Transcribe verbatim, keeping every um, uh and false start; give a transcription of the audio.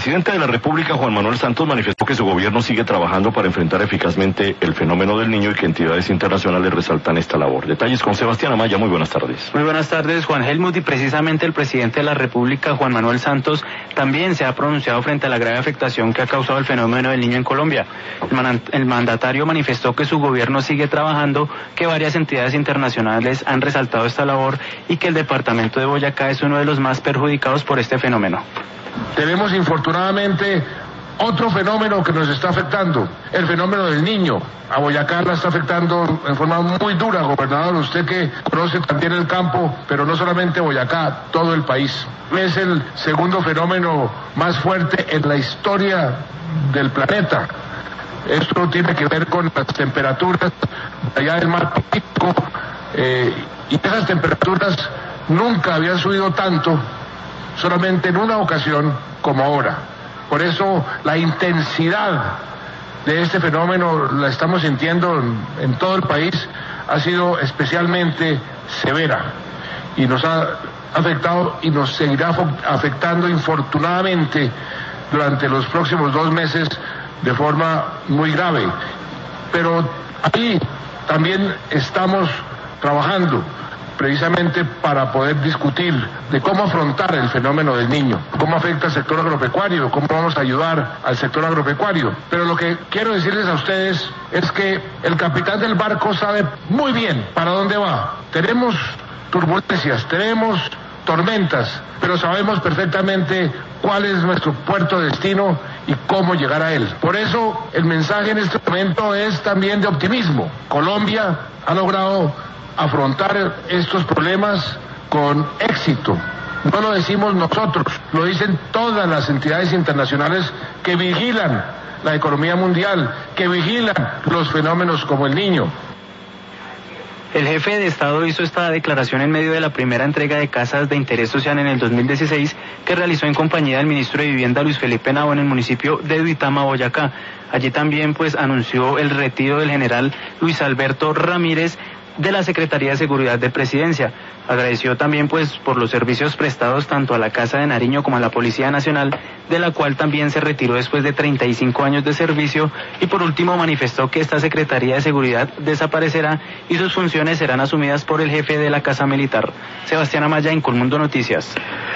presidente de la República, Juan Manuel Santos, manifestó que su gobierno sigue trabajando para enfrentar eficazmente el fenómeno del niño y que entidades internacionales resaltan esta labor. Detalles con Sebastián Amaya. Muy buenas tardes. Muy buenas tardes, Juan Helmut, y precisamente el presidente de la República, Juan Manuel Santos, también se ha pronunciado frente a la grave afectación que ha causado el fenómeno del niño en Colombia. El, man el mandatario manifestó que su gobierno sigue trabajando, que varias entidades internacionales han resaltado esta labor y que el departamento de Boyacá es uno de los más perjudicados por este fenómeno. Tenemos infortunadamente otro fenómeno que nos está afectando, el fenómeno del niño. A Boyacá la está afectando en forma muy dura, gobernador, usted que conoce también el campo, pero no solamente Boyacá, todo el país. Es el segundo fenómeno más fuerte en la historia del planeta. Esto tiene que ver con las temperaturas allá del mar Pacífico, eh, y esas temperaturas nunca habían subido tanto, solamente en una ocasión como ahora. Por eso la intensidad de este fenómeno la estamos sintiendo en, en todo el país, ha sido especialmente severa y nos ha afectado y nos seguirá afectando infortunadamente durante los próximos dos meses de forma muy grave. Pero ahí también estamos trabajando precisamente para poder discutir de cómo afrontar el fenómeno del niño, cómo afecta al sector agropecuario, cómo vamos a ayudar al sector agropecuario. Pero lo que quiero decirles a ustedes es que el capitán del barco sabe muy bien para dónde va. Tenemos turbulencias, tenemos tormentas, pero sabemos perfectamente cuál es nuestro puerto de destino y cómo llegar a él. Por eso el mensaje en este momento es también de optimismo. Colombia ha logrado afrontar estos problemas con éxito. No lo decimos nosotros, lo dicen todas las entidades internacionales que vigilan la economía mundial, que vigilan los fenómenos como el niño. El jefe de Estado hizo esta declaración en medio de la primera entrega de casas de interés social en el dos mil dieciséis que realizó en compañía del ministro de Vivienda Luis Felipe Nava en el municipio de Duitama, Boyacá. Allí también pues anunció el retiro del general Luis Alberto Ramírez de la Secretaría de Seguridad de Presidencia. Agradeció también pues por los servicios prestados tanto a la Casa de Nariño como a la Policía Nacional, de la cual también se retiró después de treinta y cinco años de servicio, y por último manifestó que esta Secretaría de Seguridad desaparecerá y sus funciones serán asumidas por el jefe de la Casa Militar. Sebastián Amaya, Incolmundo Noticias.